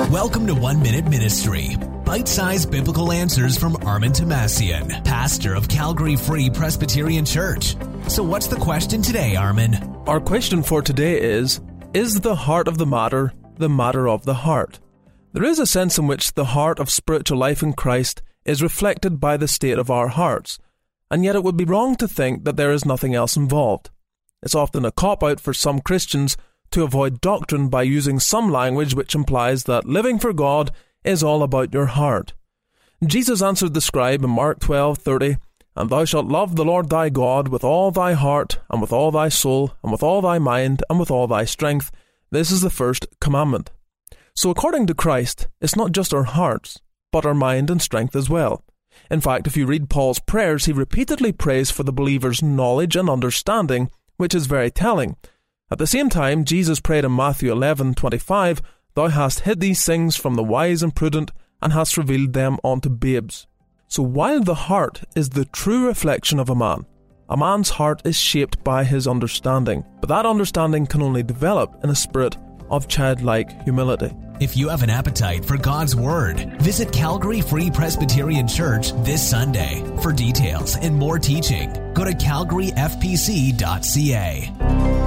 Welcome to 1 Minute Ministry. Bite-sized biblical answers from Armin Tomasian, pastor of Calgary Free Presbyterian Church. So what's the question today, Armin? Our question for today is the heart of the matter of the heart? There is a sense in which the heart of spiritual life in Christ is reflected by the state of our hearts, and yet it would be wrong to think that there is nothing else involved. It's often a cop-out for some Christians to avoid doctrine by using some language which implies that living for God is all about your heart. Jesus answered the scribe in Mark 12:30, "And thou shalt love the Lord thy God with all thy heart, and with all thy soul, and with all thy mind, and with all thy strength. This is the first commandment." So according to Christ, it's not just our hearts, but our mind and strength as well. In fact, if you read Paul's prayers, he repeatedly prays for the believer's knowledge and understanding, which is very telling. At the same time, Jesus prayed in Matthew 11:25, "Thou hast hid these things from the wise and prudent, and hast revealed them unto babes." So while the heart is the true reflection of a man's heart is shaped by his understanding. But that understanding can only develop in a spirit of childlike humility. If you have an appetite for God's Word, visit Calgary Free Presbyterian Church this Sunday. For details and more teaching, go to calgaryfpc.ca.